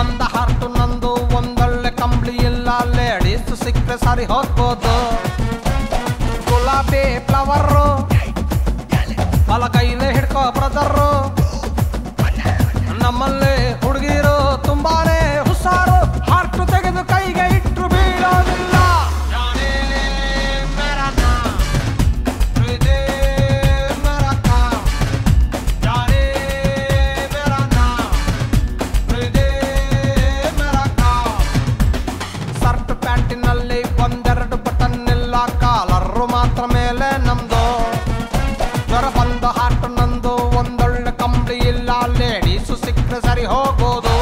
ಬಂದ ಹಾರ್ಟು ನಂದು ಒಂದೊಳ್ಳೆ ಕಂಬಳಿ ಇಲ್ಲ ಲೇಡೀಸ್ ಸಿಕ್ಕರೆ ಸರಿ ಹೋಗ್ಬೋದು ಗುಲಾಬಿ ಫ್ಲವರು ಬಲ ಕೈಲೇ ಹಿಡ್ಕೋ ಬ್ರದರು ನಮ್ಮಲ್ಲಿ ಹುಡುಗಿರು ತುಂಬಾನೇ ಹುಷಾರು ಹಾರ್ಟು ತೆಗೆದು ಕೈಗೆ ಇಟ್ಟರು ಬೀಳೋದಿಲ್ಲ ಸರ್ಟ್ ಪ್ಯಾಂಟಿನಲ್ಲಿ ಒಂದೆರಡು ಬಟನ್ ಇಲ್ಲ ಕಾಲರು ಮಾತ್ರ ಮೇಲೆ ನಮ್ದು ಜ್ವರ ಬಂದ ಹಾರ್ಟು ನಂದು ಒಂದೊಳ್ಳೆ ಕಂಬಳಿ ಇಲ್ಲ ಲೇಡೀಸು ಸಿಕ್ಕರೆ ಸರಿ ಹೋಗೋದು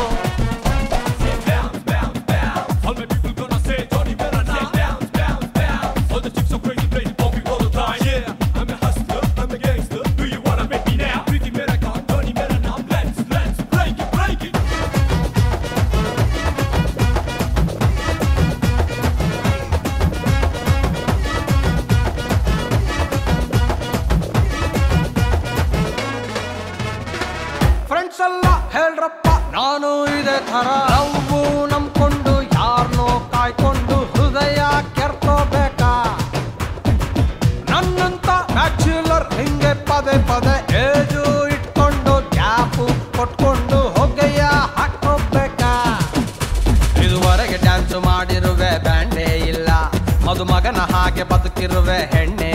ಫ್ರೆಂಡ್ಸ್ ಎಲ್ಲ ಹೇಳ್ರಪ್ಪ ನಾನು ಇದೇ ಥರ ನಾವು ನಂಬ್ಕೊಂಡು ಯಾರನ್ನೋ ಕಾಯ್ಕೊಂಡು ಹೃದಯ ಕೆರ್ಕೋಬೇಕಾ ನನ್ನಂತ ಬ್ಯಾಚುಲರ್ ಹಿಂಗೆ ಪದೇ ಪದೇ ಏಜು ಇಟ್ಕೊಂಡು ಗ್ಯಾಪು ಕೊಟ್ಕೊಂಡು ಹೊಗೆಯ ಹಾಕೋಬೇಕಾ ಇದುವರೆಗೆ ಡ್ಯಾನ್ಸ್ ಮಾಡಿರುವೆ ಬ್ಯಾಂಡೇ ಇಲ್ಲ ಮದುಮಗನ ಹಾಗೆ ಬದುಕಿರುವೆ ಹೆಣ್ಣೆ